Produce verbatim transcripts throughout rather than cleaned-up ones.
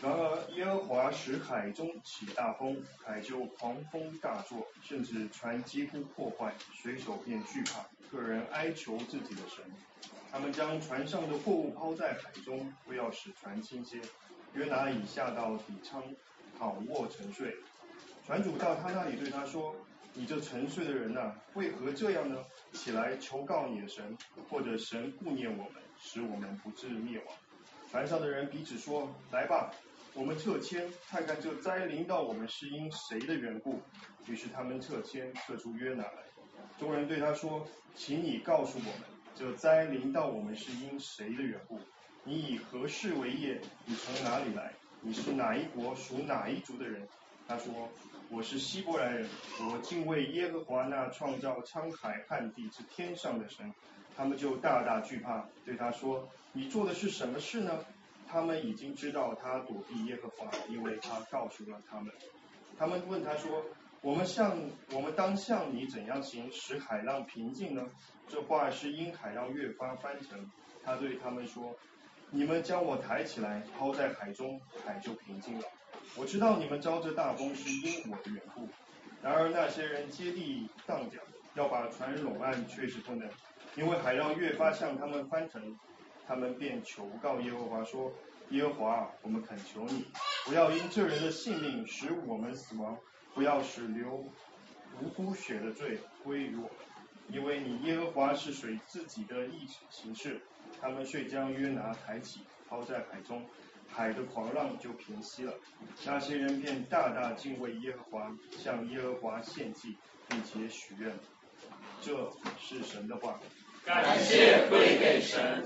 然而耶和华使海中起大风，海就狂风大作，甚至船几乎破坏，水手便惧怕，个人哀求自己的神。他们将船上的货物抛在海中，不要使船倾斜。约拿已下到底舱，躺卧沉睡。船主到他那里对他说：“你这沉睡的人啊，为何这样呢？起来求告你的神，或者神顾念我们，使我们不致灭亡。”船上的人彼此说：“来吧，我们撤迁，看看这灾临到我们是因谁的缘故。”于是他们撤迁，撤出约拿来。众人对他说：“请你告诉我们，这灾临到我们是因谁的缘故？你以何事为业？你从哪里来？你是哪一国属哪一族的人？”他说：“我是希伯来人，我敬畏耶和华那创造沧海旱地之天上的神。”他们就大大惧怕，对他说：“你做的是什么事呢？”他们已经知道他躲避耶和华，因为他告诉了他们。他们问他说：“我们向我们当向你怎样行，使海浪平静呢？”这话是因海浪越发翻腾。他对他们说：“你们将我抬起来，抛在海中，海就平静了。我知道你们招这大风是因我的缘故。”然而那些人接地荡桨，要把船拢岸，却是不能，因为海浪越发向他们翻腾。他们便求告耶和华说：“耶和华，我们恳求你，不要因这人的性命使我们死亡，不要使流无辜血的罪归于我们，因为你耶和华是随自己的意行事。”他们遂将约拿抬起，抛在海中，海的狂浪就平息了。那些人便大大敬畏耶和华，向耶和华献祭，并且许愿。这是神的话。 感谢归给神。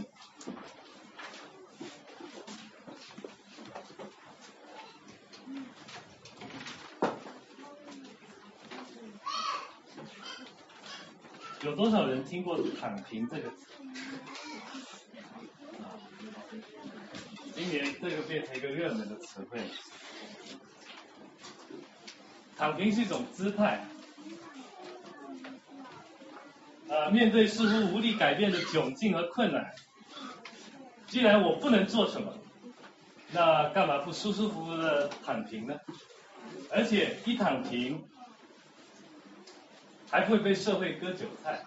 有多少人听过躺平这个词？今年这个变成一个热门的词汇。躺平是一种姿态，呃，面对似乎无力改变的窘境和困难，既然我不能做什么，那干嘛不舒舒服服的躺平呢？而且一躺平，还不会被社会割韭菜。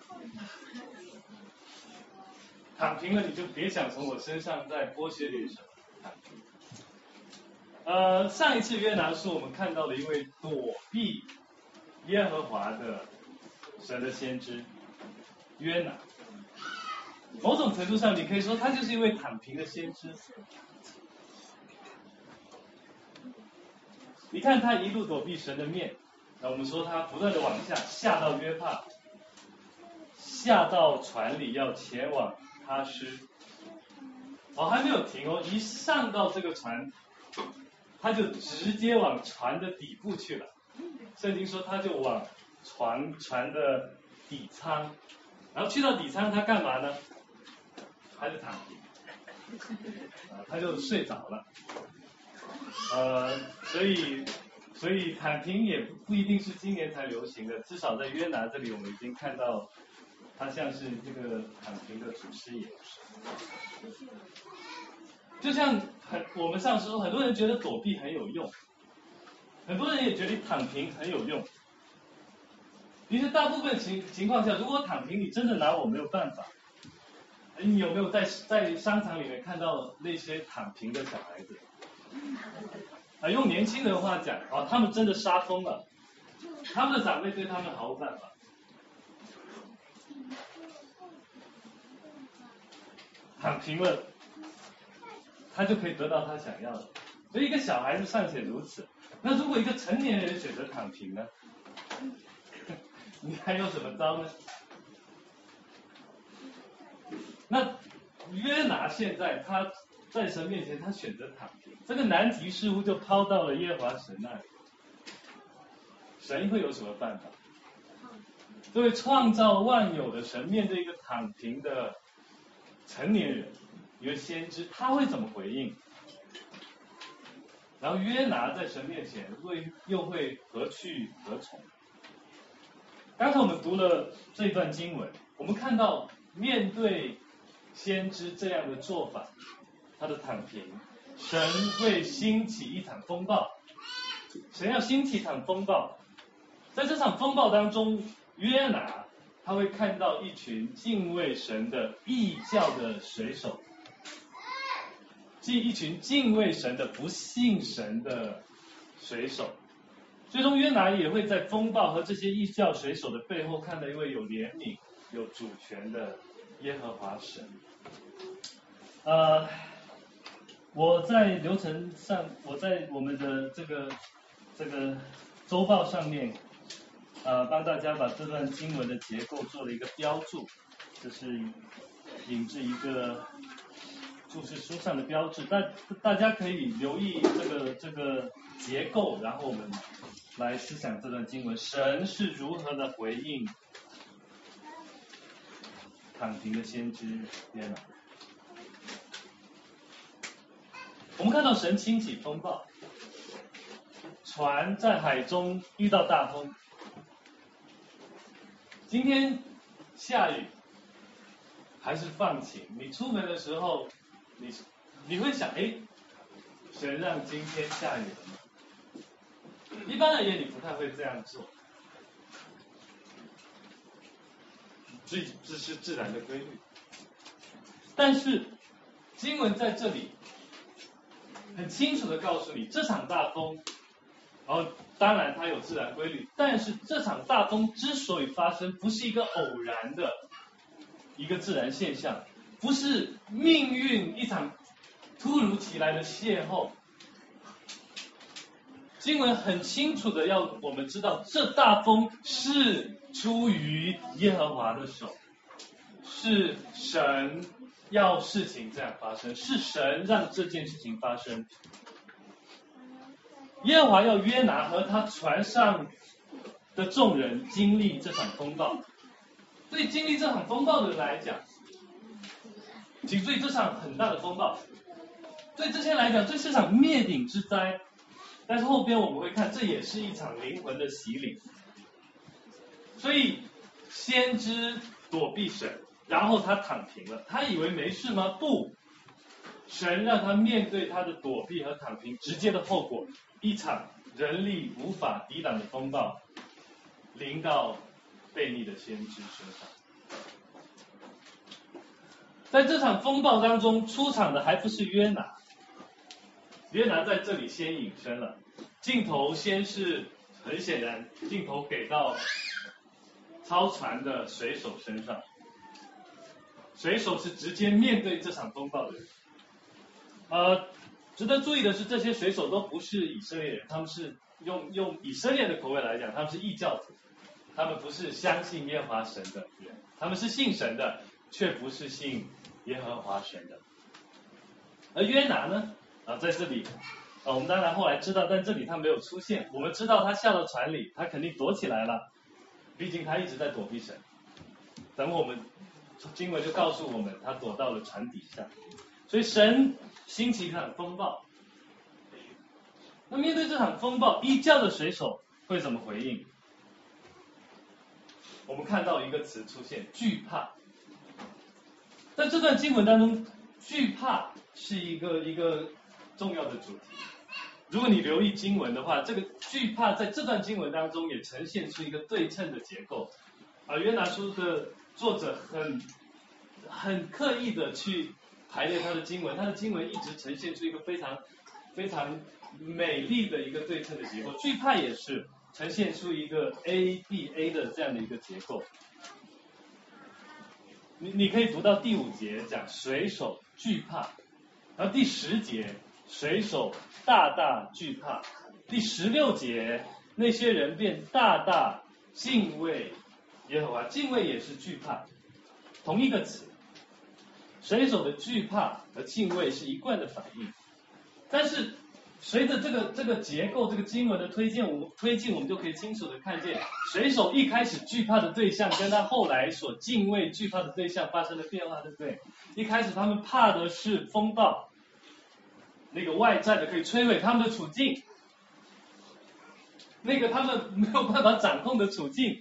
躺平了，你就别想从我身上再剥削点什么。呃，上一次约拿书我们看到了一位躲避耶和华的神的先知约拿，某种程度上你可以说他就是一位躺平的先知。你看他一路躲避神的面，那我们说他不断的往下下到约帕，下到船里要前往他施。哦，还没有停哦，一上到这个船，他就直接往船的底部去了。圣经说他就往船船的底舱，然后去到底舱他干嘛呢？他就躺平，啊，他就睡着了。呃，所以所以躺平也不一定是今年才流行的，至少在约拿这里我们已经看到他像是这个躺平的祖师爷。就像很我们上次说，很多人觉得躲避很有用，很多人也觉得躺平很有用。其实大部分情情况下，如果躺平，你真的拿我没有办法。你有没有在在商场里面看到那些躺平的小孩子？啊，用年轻人的话讲，啊，他们真的杀疯了，他们的长辈对他们毫无办法。躺平了，他就可以得到他想要的。所以一个小孩子尚且如此，那如果一个成年人选择躺平呢？你还有什么招呢？那约拿现在他在神面前，他选择躺平，这个难题似乎就抛到了耶和华神那里。神会有什么办法？作为创造万有的神，面对一个躺平的成年人，一个先知，他会怎么回应？然后约拿在神面前会又会何去何从？刚才我们读了这段经文，我们看到面对先知这样的做法，他的躺平， 神会兴起一场风暴，神要兴起一场风暴，在这场风暴当中，约拿他会看到一群敬畏神的异教的水手，即一群敬畏神的不信神的水手。最终约拿也会在风暴和这些异教水手的背后看到一位有怜悯、有主权的耶和华神。呃，我在流程上，我在我们的这个这个周报上面，呃，帮大家把这段经文的结构做了一个标注，这是引自一个注释书上的标志，大大家可以留意这个这个结构，然后我们来思想这段经文，神是如何的回应躺平的先知约拿。我们看到神兴起风暴，船在海中遇到大风。今天下雨还是放晴？你出门的时候，你你会想，哎，神让今天下雨了吗？一般而言，你不太会这样做，这这是自然的规律。但是经文在这里很清楚的告诉你，这场大风，然后当然它有自然规律，但是这场大风之所以发生，不是一个偶然的一个自然现象，不是命运一场突如其来的邂逅。经文很清楚的要我们知道，这大风是出于耶和华的手，是神要事情这样发生，是神让这件事情发生。耶和华要约拿和他船上的众人经历这场风暴。对经历这场风暴的人来讲，请注意，这场很大的风暴，对这些人来讲，这是场灭顶之灾。但是后边我们会看，这也是一场灵魂的洗礼。所以先知躲避神，然后他躺平了，他以为没事吗？不，神让他面对他的躲避和躺平，直接的后果，一场人力无法抵挡的风暴临到悖逆的先知身上。在这场风暴当中出场的还不是约拿，约拿在这里先隐身了，镜头先是很显然，镜头给到操船的水手身上，水手是直接面对这场风暴的人。呃，值得注意的是，这些水手都不是以色列人，他们是用用以色列的口味来讲，他们是异教徒，他们不是相信耶和华神的人，他们是信神的，却不是信耶和华神的。而约拿呢？啊，在这里，啊，我们当然后来知道，但这里他没有出现。我们知道他下到船里，他肯定躲起来了，毕竟他一直在躲避神。等我们经文就告诉我们，他躲到了船底下。所以神兴起一场风暴。那面对这场风暴，异教的水手会怎么回应？我们看到一个词出现，惧怕。在这段经文当中，惧怕是一个一个重要的主题。如果你留意经文的话，这个惧怕在这段经文当中也呈现出一个对称的结构。啊，约拿书的作者很很刻意的去排列他的经文，他的经文一直呈现出一个非常非常美丽的一个对称的结构。惧怕也是呈现出一个 A B A 的这样的一个结构。你你可以读到第五节讲水手惧怕，然后第十节水手大大惧怕，第十六节那些人便大大敬畏耶和华，敬畏也是惧怕，同一个词。水手的惧怕和敬畏是一贯的反应，但是随着这个这个结构，这个经文的推荐，我们推进，我们就可以清楚的看见，水手一开始惧怕的对象，跟他后来所敬畏惧怕的对象发生了变化，对不对？一开始他们怕的是风暴，那个外在的可以摧毁他们的处境，那个他们没有办法掌控的处境。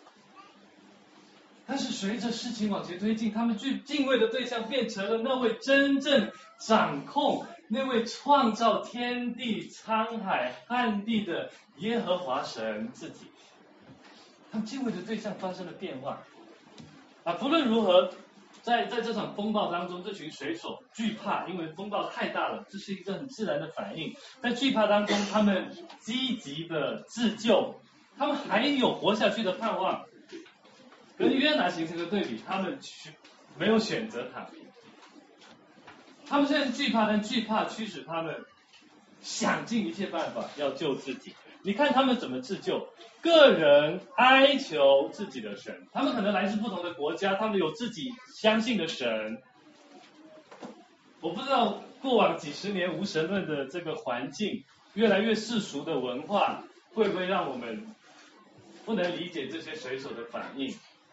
但是随着事情往前推进，他们去敬畏的对象变成了那位真正掌控那位创造天地沧海旱地的耶和华神自己。他们敬畏的对象发生了变化啊！不论如何，在在这场风暴当中，这群水手惧怕，因为风暴太大了，这是一个很自然的反应。在惧怕当中，他们积极的自救，他们还有活下去的盼望。跟约拿形成的对比，他们没有选择躺平。他们虽然惧怕，但惧怕驱使他们想尽一切办法要救自己。你看他们怎么自救？个人哀求自己的神，他们可能来自不同的国家，他们有自己相信的神。我不知道过往几十年无神论的这个环境，越来越世俗的文化，会不会让我们不能理解这些水手的反应？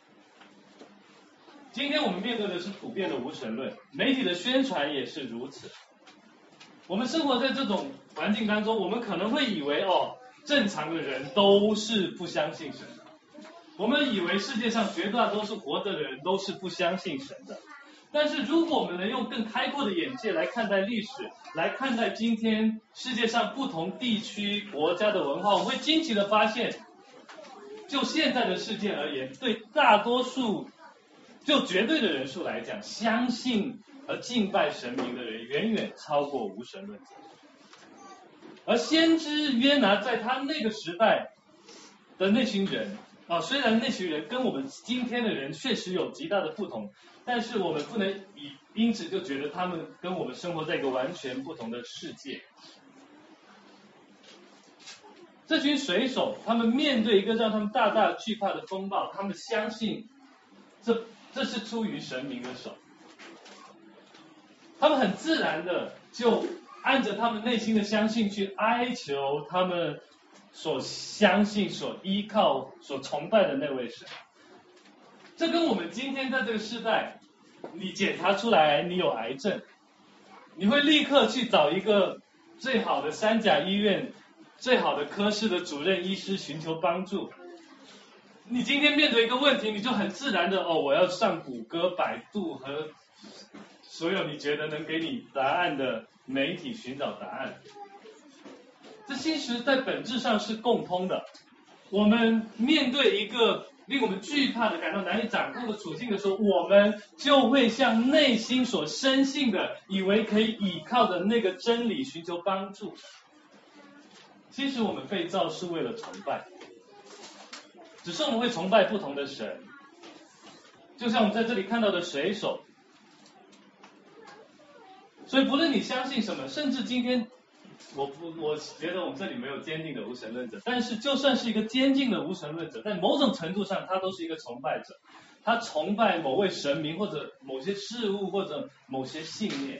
今天我们面对的是普遍的无神论，媒体的宣传也是如此。我们生活在这种环境当中，我们可能会以为哦，正常的人都是不相信神的。我们以为世界上绝大多数活着的人都是不相信神的。但是如果我们能用更开阔的眼界来看待历史，来看待今天世界上不同地区国家的文化，我们会惊奇的发现，就现在的世界而言，对大多数就绝对的人数来讲，相信而敬拜神明的人远远超过无神论者。而先知约拿在他那个时代的那群人啊，虽然那群人跟我们今天的人确实有极大的不同，但是我们不能以因此就觉得他们跟我们生活在一个完全不同的世界。这群水手，他们面对一个让他们大大惧怕的风暴，他们相信这这是出于神明的手，他们很自然的就按着他们内心的相信去哀求他们所相信、所依靠、所崇拜的那位神。这跟我们今天在这个时代，你检查出来你有癌症，你会立刻去找一个最好的三甲医院、最好的科室的主任医师寻求帮助。你今天面对一个问题，你就很自然的哦，我要上谷歌、百度和所有你觉得能给你答案的媒体寻找答案。这其实在本质上是共通的。我们面对一个令我们惧怕的、感到难以掌控的处境的时候，我们就会向内心所深信的、以为可以倚靠的那个真理寻求帮助。其实我们被造是为了崇拜，只是我们会崇拜不同的神。就像我们在这里看到的水手。所以不论你相信什么，甚至今天我不我觉得我们这里没有坚定的无神论者，但是就算是一个坚定的无神论者，在某种程度上他都是一个崇拜者，他崇拜某位神明或者某些事物或者某些信念。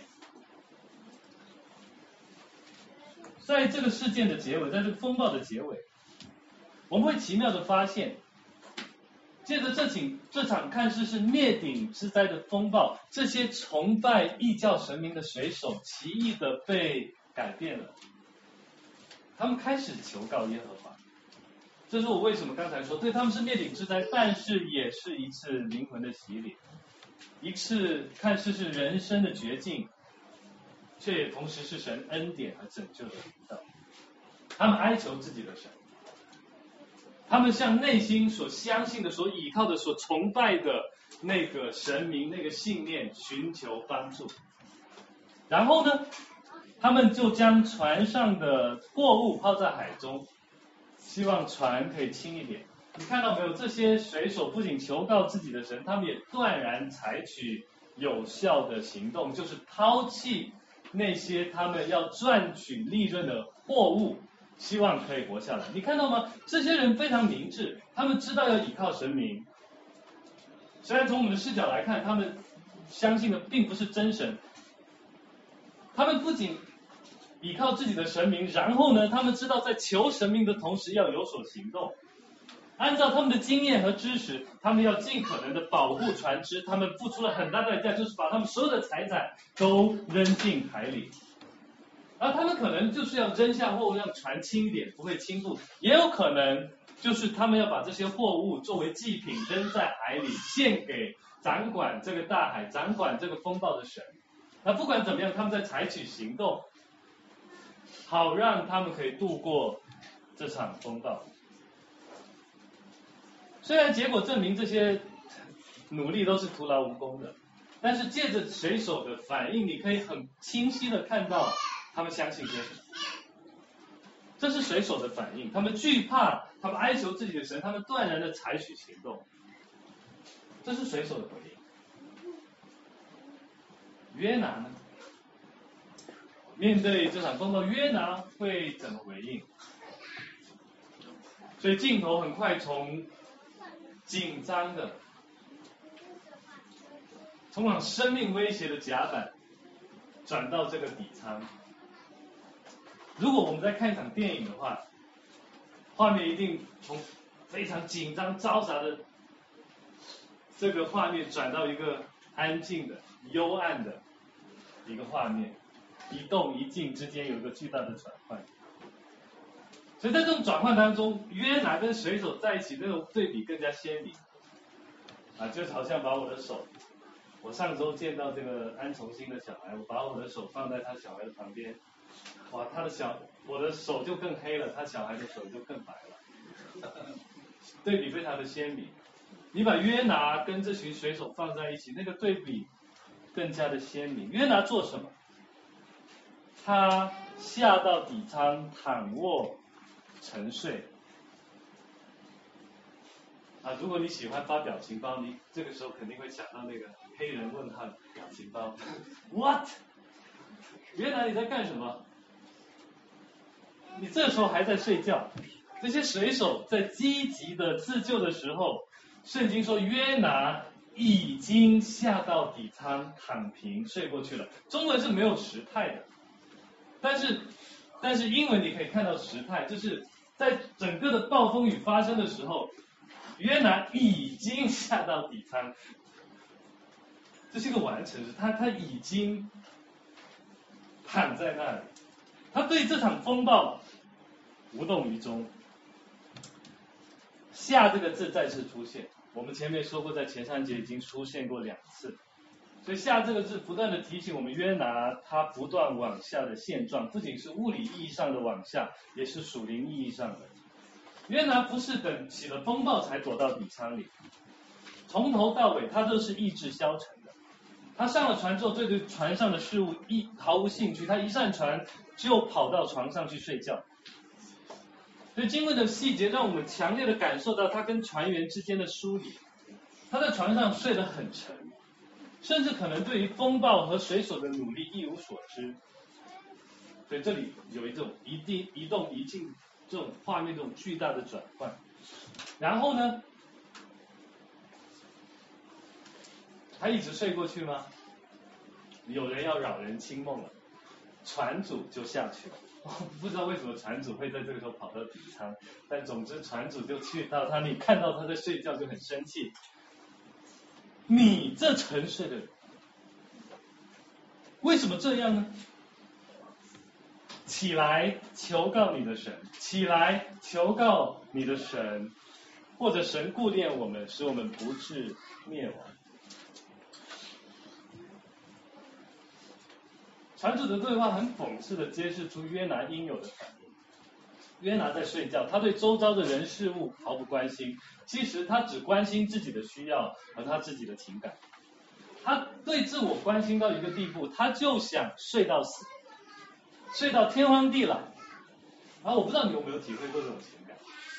在这个事件的结尾，在这个风暴的结尾，我们会奇妙的发现，借着这场这场看似是灭顶之灾的风暴，这些崇拜异教神明的水手奇异的被改变了，他们开始求告耶和华。这是我为什么刚才说对他们是灭顶之灾，但是也是一次灵魂的洗礼，一次看似是人生的绝境，却也同时是神恩典和拯救的领导。他们哀求自己的神，他们向内心所相信的、所倚靠的、所崇拜的那个神明、那个信念寻求帮助。然后呢，他们就将船上的货物抛在海中，希望船可以轻一点。你看到没有？这些水手不仅求告自己的神，他们也断然采取有效的行动，就是抛弃那些他们要赚取利润的货物，希望可以活下来。你看到吗？这些人非常明智，他们知道要倚靠神明。虽然从我们的视角来看，他们相信的并不是真神，他们不仅倚靠自己的神明，然后呢，他们知道在求神明的同时要有所行动。按照他们的经验和知识，他们要尽可能的保护船只，他们付出了很大代价，就是把他们所有的财产都扔进海里。而他们可能就是要扔下货物，让船轻一点，不会倾覆；也有可能就是他们要把这些货物作为祭品扔在海里，献给掌管这个大海、掌管这个风暴的神。 那不管怎么样，他们在采取行动，好让他们可以度过这场风暴。虽然结果证明这些努力都是徒劳无功的，但是借着水手的反应，你可以很清晰的看到他们相信些什么。这是水手的反应，他们惧怕，他们哀求自己的神，他们断然的采取行动。这是水手的回应。约拿呢？面对这场风暴，约拿会怎么回应？所以镜头很快从紧张的、充满生命威胁的甲板，转到这个底舱。如果我们在看一场电影的话，画面一定从非常紧张招杂的这个画面转到一个安静的、幽暗的一个画面，一动一静之间有一个巨大的转换。所以在这种转换当中，约拿跟水手在一起那种对比更加鲜明啊，就好像把我的手，我上周见到这个安重新的小孩，我把我的手放在他小孩的旁边，哇，他的小我的手就更黑了，他小孩的手就更白了，对比非常的鲜明。你把约拿跟这群水手放在一起，那个对比更加的鲜明。约拿做什么？他下到底舱躺卧沉睡。啊，如果你喜欢发表情包，你这个时候肯定会想到那个黑人问号表情包 ，What？ 原来你在干什么？你这时候还在睡觉。这些水手在积极的自救的时候，圣经说约拿已经下到底舱躺平睡过去了。中文是没有时态的，但是但是英文你可以看到时态，就是在整个的暴风雨发生的时候，约拿已经下到底舱，这是一个完成时，他他已经躺在那里，他对这场风暴无动于衷。下这个字再次出现，我们前面说过，在前三节已经出现过两次，所以下这个字不断的提醒我们约拿他不断往下的现状，不仅是物理意义上的往下，也是属灵意义上的。约拿不是等起了风暴才躲到底舱里，从头到尾他都是意志消沉的。他上了船之后，对船上的事物一毫无兴趣，他一上船就跑到床上去睡觉。所以经文的细节让我们强烈的感受到他跟船员之间的疏离。他在船上睡得很沉，甚至可能对于风暴和水手的努力一无所知。所以这里有一种一定一动一静这种画面，这种巨大的转换。然后呢，他一直睡过去吗？有人要扰人清梦了，船主就下去了。不知道为什么船主会在这个时候跑到底舱，但总之船主就去到他，你看到他在睡觉就很生气。你这沉睡的人，为什么这样呢？起来求告你的神，起来求告你的神，或者神顾念我们，使我们不致灭亡。船主的对话很讽刺的揭示出约拿应有的反应。约拿在睡觉，他对周遭的人事物毫不关心，其实他只关心自己的需要和他自己的情感。他对自我关心到一个地步，他就想睡到死，睡到天荒地老。然后我不知道你有没有体会过这种情感。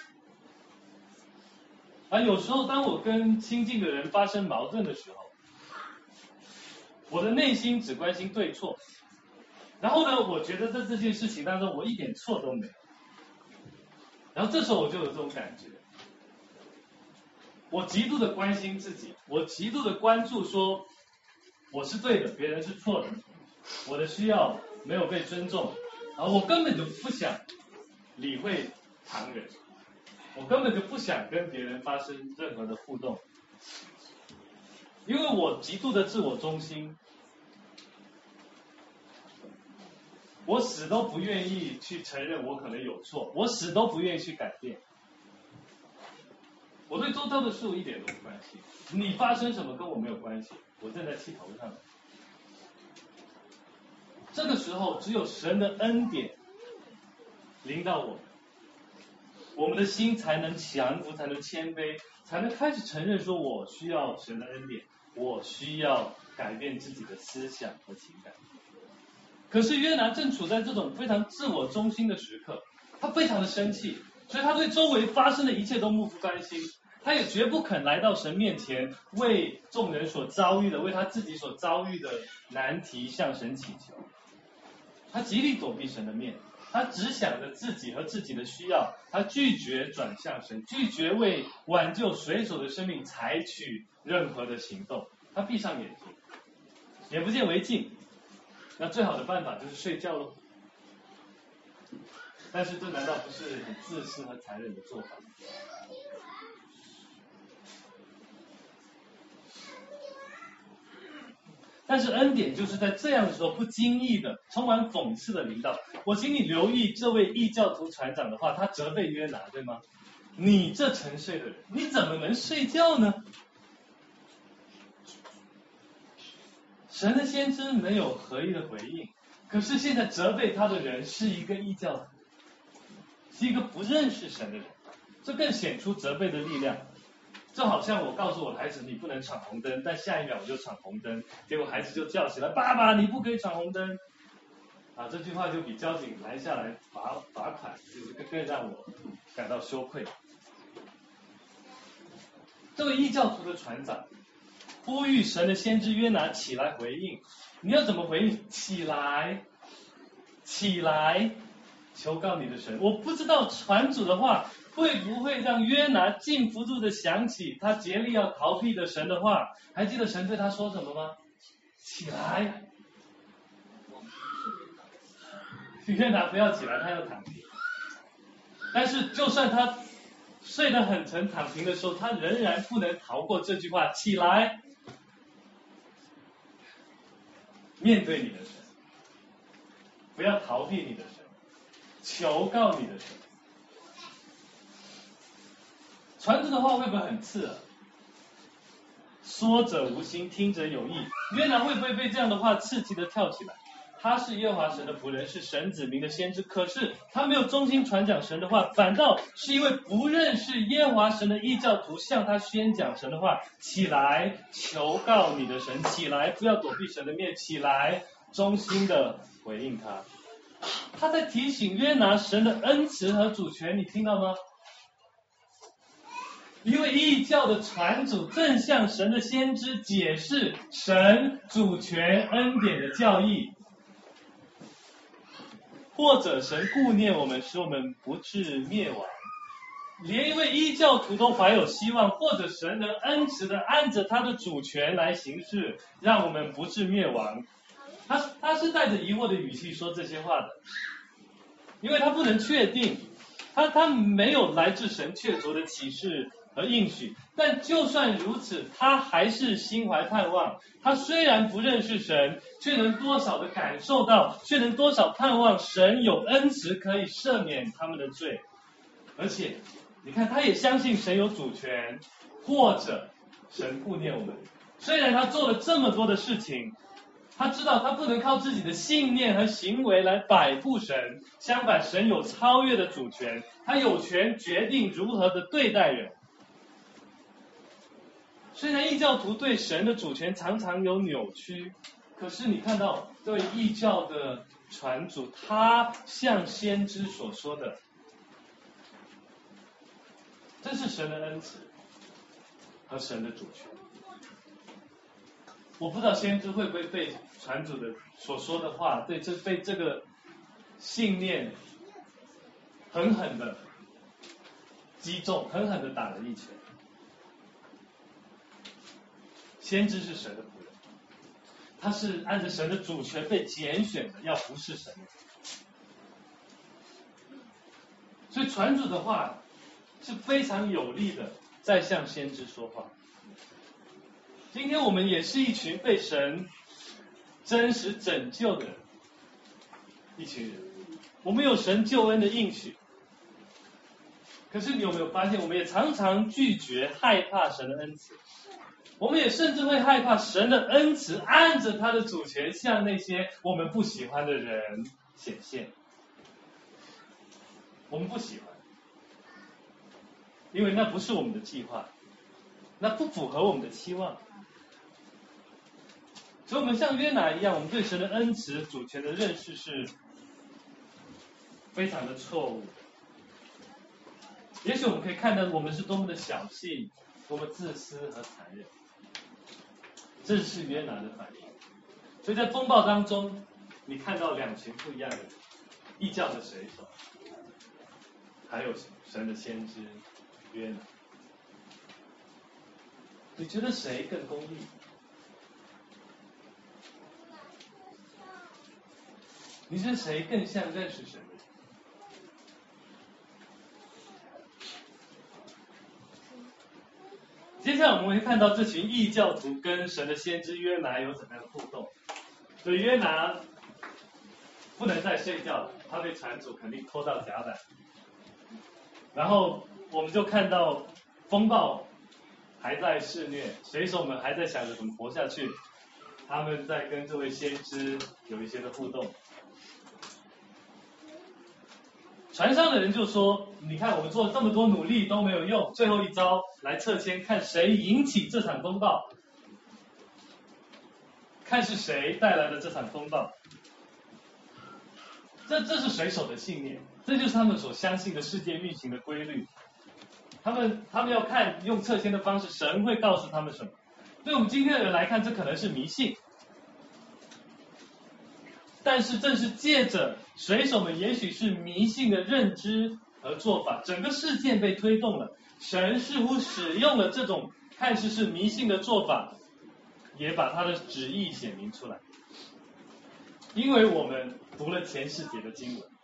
而有时候当我跟亲近的人发生矛盾的时候，我的内心只关心对错。然后呢，我觉得在这件事情当中我一点错都没有。然后这时候我就有这种感觉，我极度的关心自己，我极度的关注说我是对的，别人是错的，我的需要没有被尊重，然后我根本就不想理会旁人，我根本就不想跟别人发生任何的互动，因为我极度的自我中心，我死都不愿意去承认我可能有错，我死都不愿意去改变。我对周遭的事物一点都不关心，你发生什么跟我没有关系，我正在气头上。 这个时候只有神的恩典临到我们，我们的心才能降服，才能谦卑，才能开始承认说我需要神的恩典，我需要改变自己的思想和情感。可是约拿正处在这种非常自我中心的时刻，他非常的生气，所以他对周围发生的一切都漠不关心，他也绝不肯来到神面前，为众人所遭遇的，为他自己所遭遇的难题向神祈求。他极力躲避神的面，他只想着自己和自己的需要，他拒绝转向神，拒绝为挽救水手的生命采取任何的行动。他闭上眼睛，眼不见为净。那最好的办法就是睡觉咯。但是这难道不是很自私和残忍的做法？但是恩典就是在这样的时候不经意的、充满讽刺的临到。我请你留意这位异教徒船长的话，他责备约拿，对吗？你这沉睡的人，你怎么能睡觉呢？神的先知没有合一的回应，可是现在责备他的人是一个异教徒，是一个不认识神的人，这更显出责备的力量。就好像我告诉我的孩子你不能闯红灯，但下一秒我就闯红灯，结果孩子就叫起来，爸爸你不可以闯红灯啊！这句话就比交警拦下来罚罚款，就是更更让我感到羞愧。这位异教徒的船长呼吁神的先知约拿起来回应，你要怎么回应？起来，起来，求告你的神。我不知道船主的话会不会让约拿禁不住的想起他竭力要逃避的神的话。还记得神对他说什么吗？起来。约拿不要起来，他要躺平。但是就算他睡得很沉躺平的时候，他仍然不能逃过这句话，起来，面对你的神，不要逃避你的神，求告你的神。船主的话会不会很刺耳？说者无心，听者有意。约拿会不会被这样的话刺激的跳起来？他是耶和华神的仆人，是神子民的先知，可是他没有忠心传讲神的话，反倒是一位不认识耶和华神的异教徒向他宣讲神的话。起来，求告你的神，起来，不要躲避神的面，起来，忠心的回应他。他在提醒约拿神的恩慈和主权，你听到吗？一位异教的传主正向神的先知解释神主权恩典的教义，或者神顾念我们，使我们不致灭亡。连一位异教徒都怀有希望，或者神能恩慈的按着他的主权来行事，让我们不致灭亡。他他是带着疑惑的语气说这些话的，因为他不能确定，他他没有来自神确凿的启示和应许，但就算如此，他还是心怀盼望。他虽然不认识神，却能多少的感受到，却能多少盼望神有恩慈可以赦免他们的罪。而且你看，他也相信神有主权，或者神顾念我们。虽然他做了这么多的事情，他知道他不能靠自己的信念和行为来摆布神，相反，神有超越的主权，他有权决定如何的对待人。虽然异教徒对神的主权常常有扭曲，可是你看到这位异教的传主，他像先知所说的，这是神的恩慈和神的主权。我不知道先知会不会被传主的所说的话，对这被这个信念狠狠的击中，狠狠的打了一拳。先知是神的仆人，他是按着神的主权被拣选的，要服侍神的。所以传主的话是非常有力的，在向先知说话。今天我们也是一群被神真实拯救的人，一群人，我们有神救恩的应许。可是你有没有发现，我们也常常拒绝害怕神的恩慈， 我们也甚至会害怕神的恩慈按着他的主权向那些我们不喜欢的人显现。我们不喜欢，因为那不是我们的计划，那不符合我们的期望。所以我们像约拿一样，我们对神的恩慈、主权的认识是非常的错误的。也许我们可以看到我们是多么的小气，多么自私和残忍，这是约拿的反应。所以在风暴当中，你看到两群不一样的人，异教的水手，还有神的先知约拿。你觉得谁更公义？你觉得谁更像认识神的人？接下来我们会看到这群异教徒跟神的先知约拿有怎样的互动。所以约拿不能再睡觉了，他被船主肯定拖到甲板。然后我们就看到风暴还在肆虐，水手们还在想着怎么活下去，他们在跟这位先知有一些的互动。船上的人就说，你看我们做了这么多努力都没有用，最后一招来测签，看谁引起这场风暴，看是谁带来的这场风暴。这这是水手的信念，这就是他们所相信的世界运行的规律。他们他们要看用测签的方式，神会告诉他们什么。对我们今天的人来看，这可能是迷信，但是正是借着水手们也许是迷信的认知和做法，整个事件被推动了。神似乎使用了这种看似是迷信的做法，也把他的旨意显明出来。因为我们读了前世节的经文，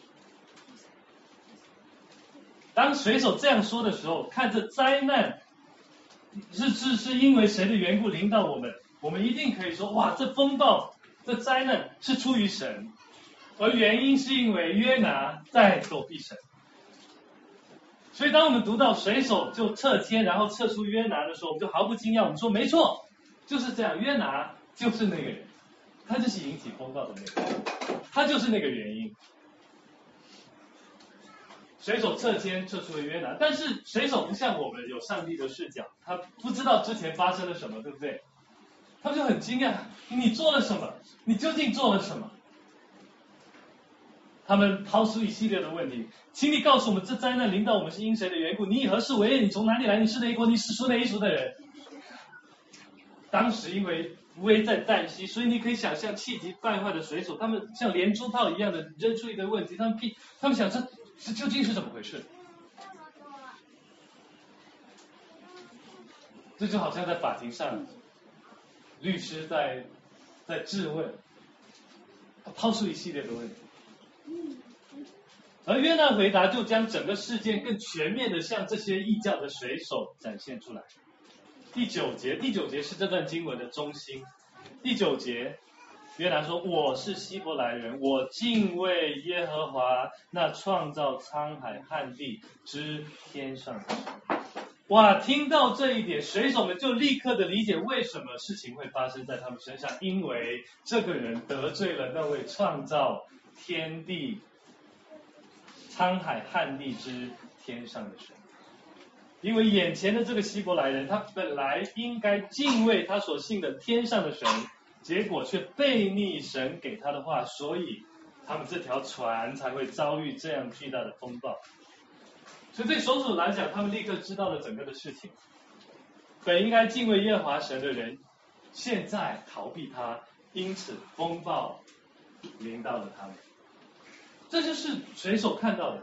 当水手这样说的时候，看这灾难是是是因为谁的缘故临到我们，我们一定可以说，哇，这风暴这灾难是出于神，而原因是因为约拿在躲避神。所以当我们读到水手就测签，然后测出约拿的时候，我们就毫不惊讶，我们说没错，就是这样，约拿就是那个人，他就是引起风暴的那个人，他就是那个原因。水手测签测出了约拿，但是水手不像我们有上帝的视角，他不知道之前发生了什么，对不对？他们就很惊讶，你做了什么？你究竟做了什么？他们抛出一系列的问题，请你告诉我们，这灾难临到我们是因谁的缘故？你以何事为业？你从哪里来？你是哪一国？你是属哪一族的人？当时因为危在旦夕，所以你可以想象气急败坏的水手，他们像连珠炮一样的扔出一堆问题，他们屁，他们想这这究竟是怎么回事？这就好像在法庭上，律师在在质问，他抛出一系列的问题。而约拿回答就将整个事件更全面的向这些异教的水手展现出来。第九节，第九节是这段经文的中心。第九节，约拿说：“我是希伯来人，我敬畏耶和华，那创造沧海旱地之天上的神。”哇，听到这一点，水手们就立刻的理解为什么事情会发生在他们身上，因为这个人得罪了那位创造天地、沧海旱地之天上的神。因为眼前的这个希伯来人，他本来应该敬畏他所信的天上的神，结果却背逆神给他的话，所以他们这条船才会遭遇这样巨大的风暴。所以对手主来讲，他们立刻知道了整个的事情。本应该敬畏耶和华神的人，现在逃避他，因此风暴临到了他们。这就是水手看到的。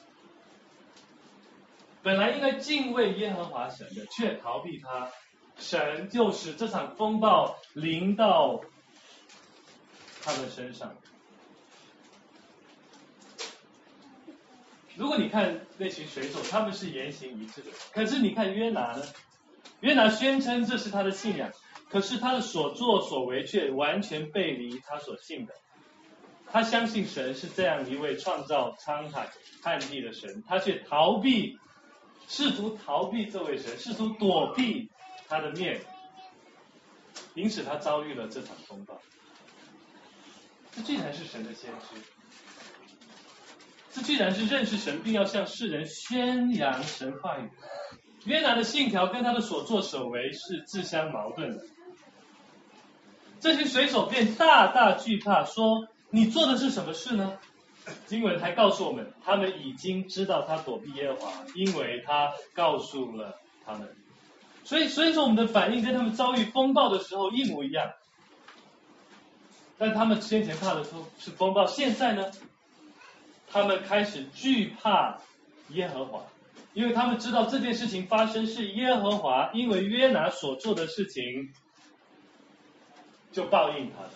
本来应该敬畏耶和华神的，却逃避他，神就使这场风暴临到他们身上。如果你看那群水手，他们是言行一致的，可是你看约拿呢？约拿宣称这是他的信仰，可是他的所作所为却完全背离他所信的。他相信神是这样一位创造沧海旱地的神，他却逃避，试图逃避这位神，试图躲避他的面， 因此他遭遇了这场风暴。这居然是神的先知，这居然是认识神并要向世人宣扬神话语。约拿的信条跟他的所作所为是自相矛盾的。这些水手便大大惧怕，说：“你做的是什么事呢？”经文还告诉我们，他们已经知道他躲避耶和华，因为他告诉了他们。所以，所以说我们的反应跟他们遭遇风暴的时候一模一样。但他们先前怕的是风暴，现在呢，他们开始惧怕耶和华，因为他们知道这件事情发生是耶和华因为约拿所做的事情就报应他的。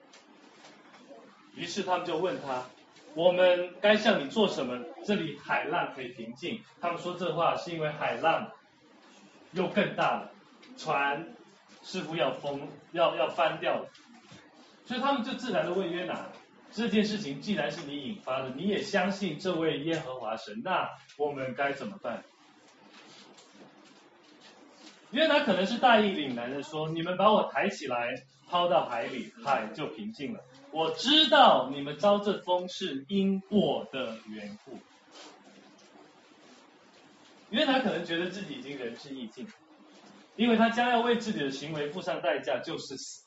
于是他们就问他：“我们该向你做什么？这里海浪可以平静。”他们说这话是因为海浪又更大了，船似乎要疯，要要翻掉了。所以他们就自然的问约拿：“这件事情既然是你引发的，你也相信这位耶和华神，那我们该怎么办？”约拿可能是大义凛然的说：“你们把我抬起来，抛到海里，海就平静了。我知道你们遭这风是因我的缘故。”约拿可能觉得自己已经仁至义尽，因为他将要为自己的行为付上代价，就是死，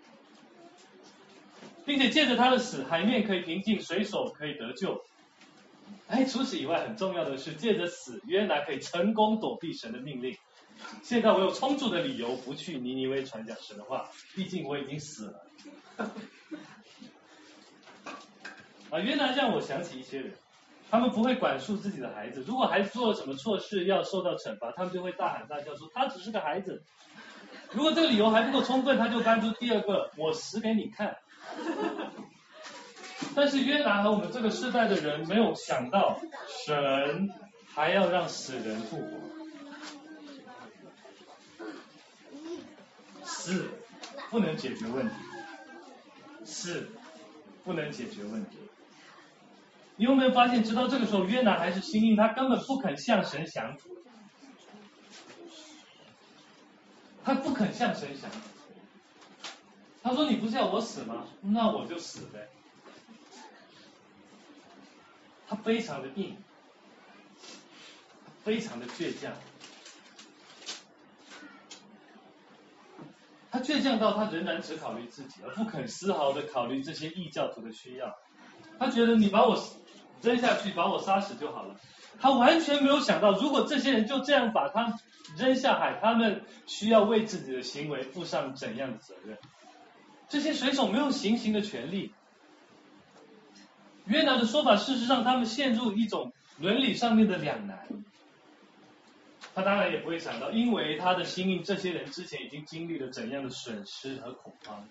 并且借着他的死，海面可以平静，水手可以得救。哎，除此以外，很重要的是，借着死，约拿可以成功躲避神的命令。现在我有充足的理由不去尼尼微传讲神的话，毕竟我已经死了。啊，约拿让我想起一些人，他们不会管束自己的孩子，如果孩子做了什么错事要受到惩罚，他们就会大喊大叫说他只是个孩子。如果这个理由还不够充分，他就搬出第二个，我死给你看。但是约拿和我们这个世代的人没有想到，神还要让死人复活。死不能解决问题，死不能解决问题。你有没有发现，直到这个时候，约拿还是心硬，他根本不肯向神降服，他不肯向神降服。他说：“你不是要我死吗？那我就死呗。”他非常的硬，非常的倔强。他倔强到他仍然只考虑自己，而不肯丝毫的考虑这些异教徒的需要。他觉得你把我扔下去，把我杀死就好了。他完全没有想到，如果这些人就这样把他扔下海，他们需要为自己的行为负上怎样的责任。这些水手没有行刑的权利。约拿的说法，事实上他们陷入一种伦理上面的两难。他当然也不会想到，因为他的心硬，这些人之前已经经历了怎样的损失和恐慌。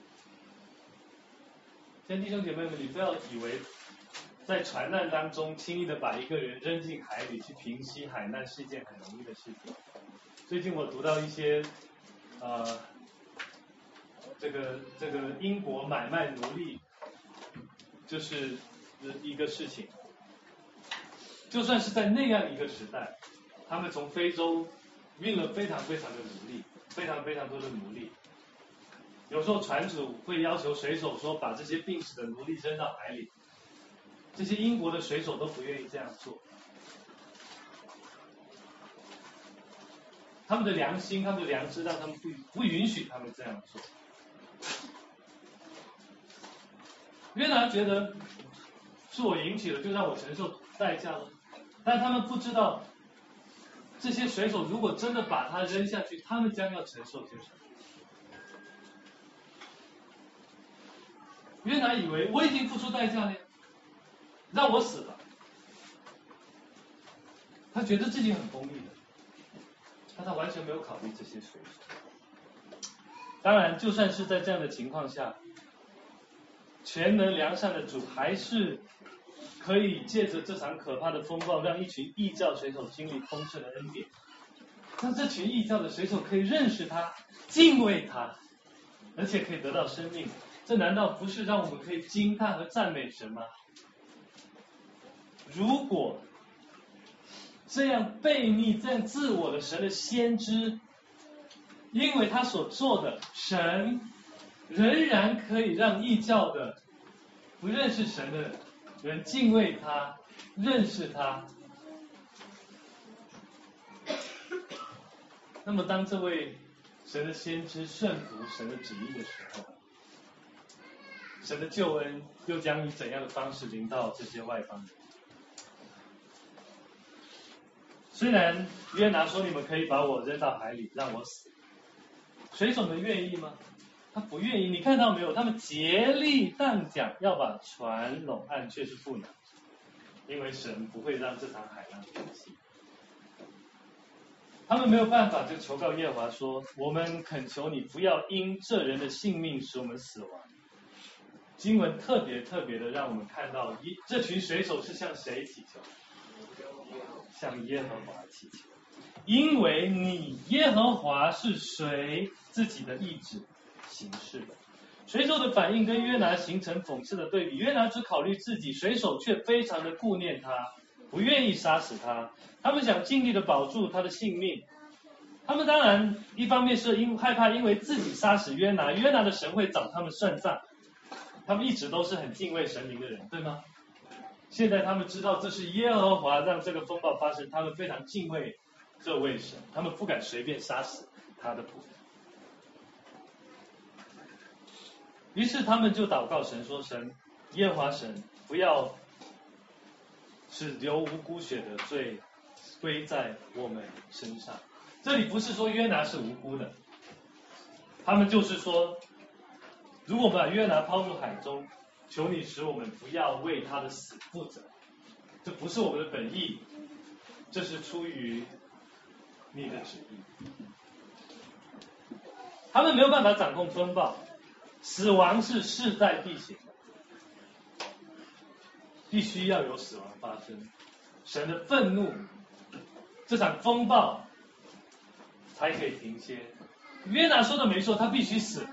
现在弟兄姐妹们，你不要以为在船难当中轻易的把一个人扔进海里去平息海难是一件很容易的事情。最近我读到一些呃这个这个英国买卖奴隶就是一个事情，就算是在那样一个时代，他们从非洲运了非常非常的奴隶，非常非常多的奴隶。有时候船主会要求水手说把这些病死的奴隶扔到海里，这些英国的水手都不愿意这样做。他们的良心，他们的良知让他们不不允许他们这样做。约拿觉得是我引起的，就让我承受代价了。但他们不知道，这些水手如果真的把他扔下去，他们将要承受些什么。约拿以为我已经付出代价了呀，让我死吧。他觉得自己很公义的，但他完全没有考虑这些水手。当然，就算是在这样的情况下，全能良善的主还是可以借着这场可怕的风暴，让一群异教水手经历丰盛的恩典。让这群异教的水手可以认识他、敬畏他，而且可以得到生命。这难道不是让我们可以惊叹和赞美神吗？如果这样悖逆、这样自我的神的先知， 因为他所做的，神仍然可以让异教的不认识神的人敬畏他，认识他。那么当这位神的先知顺服神的旨意的时候，神的救恩又将以怎样的方式临到这些外邦人？虽然约拿说你们可以把我扔到海里让我死，水手们愿意吗？他不愿意。你看到没有？他们竭力荡桨要把船拢岸，却是不能，因为神不会让这场海浪平息。他们没有办法，就求告耶和华说：我们恳求你不要因这人的性命使我们死亡。经文特别特别的让我们看到，这群水手是向谁祈求？向耶和华祈求，因为你耶和华是随自己的意志行事的。水手的反应跟约拿形成讽刺的对比，约拿只考虑自己，水手却非常的顾念他，不愿意杀死他，他们想尽力的保住他的性命。他们当然一方面是因害怕因为自己杀死约拿，约拿的神会找他们算账，他们一直都是很敬畏神明的人，对吗？现在他们知道这是耶和华让这个风暴发生，他们非常敬畏这位神，他们不敢随便杀死他的仆人。于是他们就祷告神说：神，耶和华神，不要使流无辜血的罪归在我们身上。这里不是说约拿是无辜的，他们就是说，如果把约拿抛入海中，求你使我们不要为他的死负责，这不是我们的本意，这是出于你的旨意。他们没有办法掌控风暴，死亡是势在必行的，必须要有死亡发生，神的愤怒，这场风暴才可以停歇。约拿说的没错，他必须死，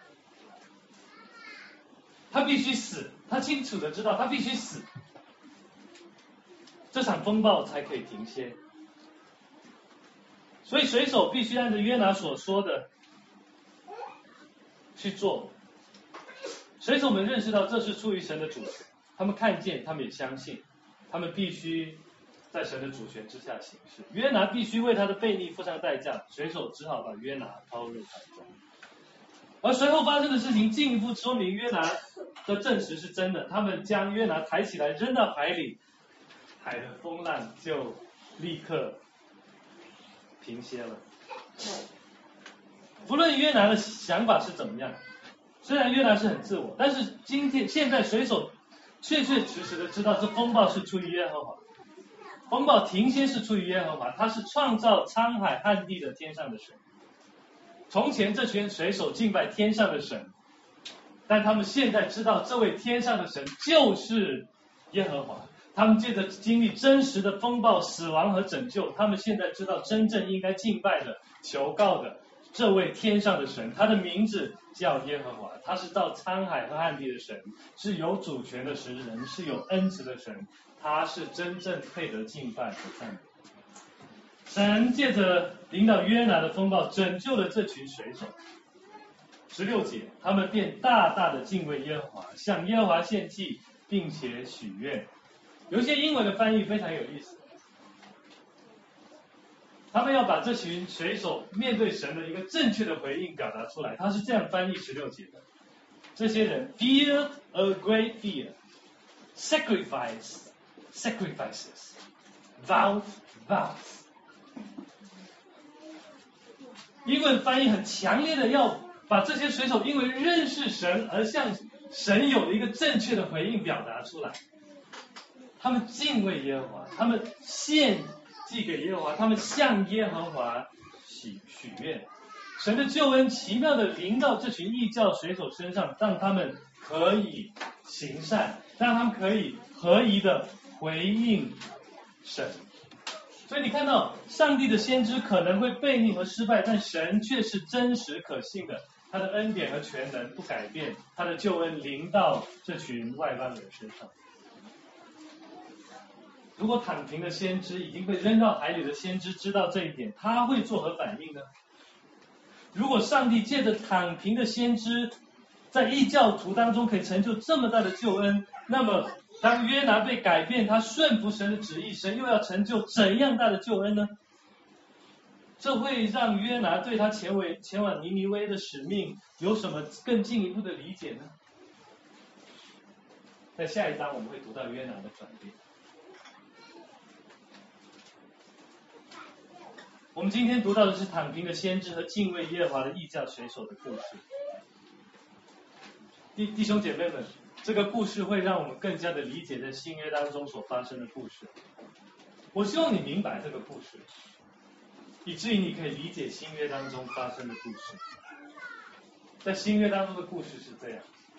他必须死，他清楚的知道他必须死，这场风暴才可以停歇。所以水手必须按照约拿所说的去做。水手们认识到这是出于神的主权，他们看见，他们也相信，他们必须在神的主权之下行事。约拿必须为他的悖逆付上代价，水手只好把约拿抛入海中。而随后发生的事情进一步说明约拿的证实是真的，他们将约拿抬起来扔到海里，海的风浪就立刻平歇了。不论约拿的想法是怎么样，虽然约拿是很自我，但是今天现在水手确确实实的知道这风暴是出于耶和华，风暴停歇是出于耶和华，他是创造沧海旱地的天上的神。从前这群水手敬拜天上的神，但他们现在知道这位天上的神就是耶和华，他们借着经历真实的风暴、死亡和拯救，他们现在知道真正应该敬拜的、求告的这位天上的神，他的名字叫耶和华，他是造沧海和旱地的神，是有主权的神人，是有恩慈的神，他是真正配得敬拜和赞美。神借着领导约拿的风暴拯救了这群水手。十六节，他们便大大的敬畏耶和华，向耶和华献祭，并且许愿。有一些英文的翻译非常有意思，他们要把这群水手面对神的一个正确的回应表达出来。他是这样翻译十六节的：这些人 feared a great fear, sacrifice, sacrifices, vowed, vows。英文翻译很强烈的要把这些水手因为认识神而向神有了一个正确的回应表达出来。他们敬畏耶和华，他们献祭给耶和华，他们向耶和华许许愿。神的救恩奇妙的临到这群异教水手身上，让他们可以行善，让他们可以合宜的回应神。所以你看到上帝的先知可能会悖逆和失败，但神却是真实可信的，他的恩典和全能不改变，他的救恩临到这群外邦人身上。如果躺平的先知，已经被扔到海里的先知知道这一点，他会作何反应呢？ 如果上帝借着躺平的先知，在异教徒当中可以成就这么大的救恩，那么当约拿被改变，他顺服神的旨意，神又要成就怎样大的救恩呢？这会让约拿对他前往前往尼尼微的使命有什么更进一步的理解呢？在下一章我们会读到约拿的转变。我们今天读到的是躺平的先知和敬畏耶和华的异教水手的故事。弟弟兄姐妹们，这个故事会让我们更加的理解在新约当中所发生的故事。我希望你明白这个故事，以至于你可以理解新约当中发生的故事。在新约当中的故事是这样：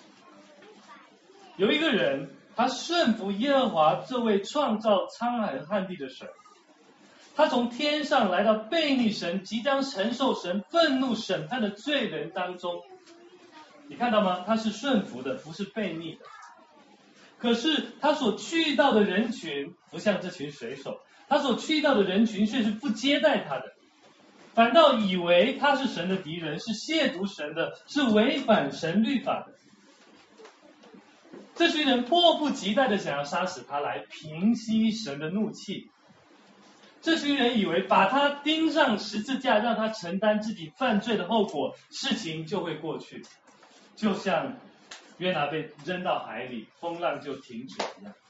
有一个人，他顺服耶和华这位创造沧海和旱地的神，他从天上来到悖逆神、即将承受神愤怒审判的罪人当中。你看到吗？他是顺服的，不是悖逆的。可是他所去到的人群不像这群水手，他所去到的人群却是不接待他的，反倒以为他是神的敌人，是亵渎神的，是违反神律法的。这群人迫不及待的想要杀死他，来平息神的怒气。这群人以为把他钉上十字架，让他承担自己犯罪的后果，事情就会过去，就像约拿被扔到海里，风浪就停止一样。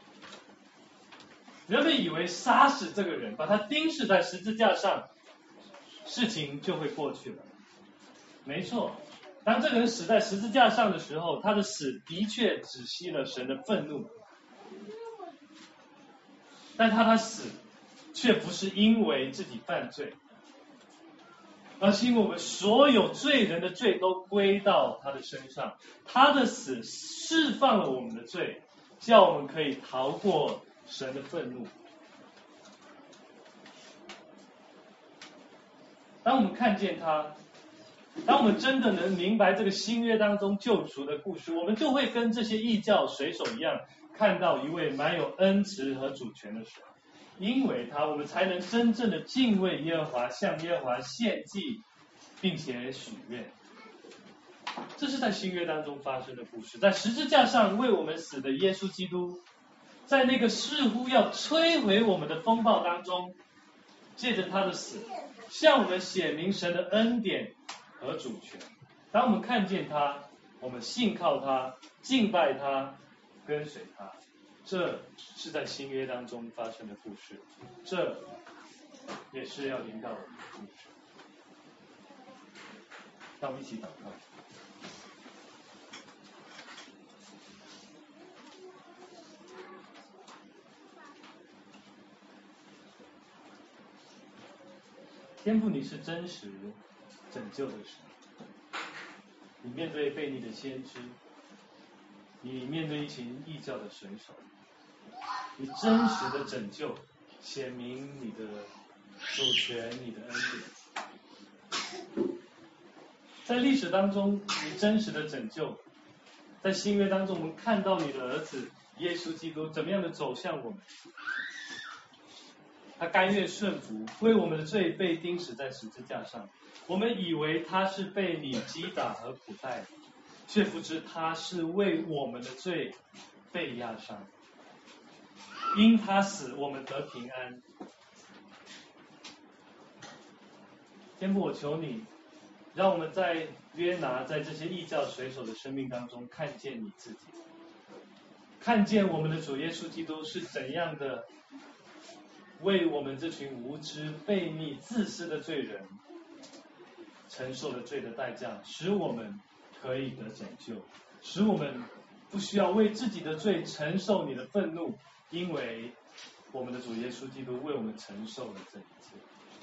人们以为杀死这个人，把他钉死在十字架上，事情就会过去了。没错，当这个人死在十字架上的时候，他的死的确止息了神的愤怒，但他的死却不是因为自己犯罪，而是因为我们所有罪人的罪都归到他的身上。他的死释放了我们的罪，叫我们可以逃过神的愤怒。当我们看见他，当我们真的能明白这个新约当中救赎的故事，我们就会跟这些异教水手一样，看到一位满有恩慈和主权的神。因为他，我们才能真正的敬畏耶和华，向耶和华献祭，并且许愿。这是在新约当中发生的故事。在十字架上为我们死的耶稣基督，在那个似乎要摧毁我们的风暴当中，借着他的死，向我们显明神的恩典和主权。当我们看见他，我们信靠他，敬拜他，跟随他。这是在新约当中发生的故事，这也是要临到我们的故事。让我们一起祷告。天父，你是真实拯救的神，你面对悖逆的先知，你面对一群异教的水手，你真实的拯救，显明你的主权，你的恩典。在历史当中，你真实的拯救，在新约当中，我们看到你的儿子耶稣基督怎么样的走向我们。他甘愿顺服，为我们的罪被钉死在十字架上。我们以为他是被你击打和苦待，却不知他是为我们的罪被压伤。因他死，我们得平安。天父，我求你，让我们在约拿，在这些异教水手的生命当中，看见你自己，看见我们的主耶稣基督是怎样的为我们这群无知、悖逆、自私的罪人承受了罪的代价，使我们可以得拯救，使我们不需要为自己的罪承受你的愤怒，因为我们的主耶稣基督为我们承受了这一切。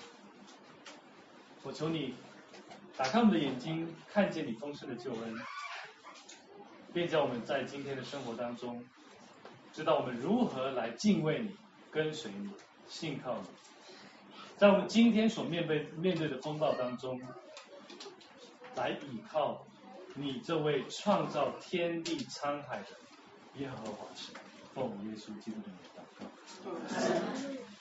我求你打开我们的眼睛，看见你丰盛的救恩，便叫我们在今天的生活当中，知道我们如何来敬畏你、跟随你、信靠你。在我们今天所面对面对的风暴当中，来倚靠你这位创造天地沧海的耶和华神，奉耶稣基督的名祷告。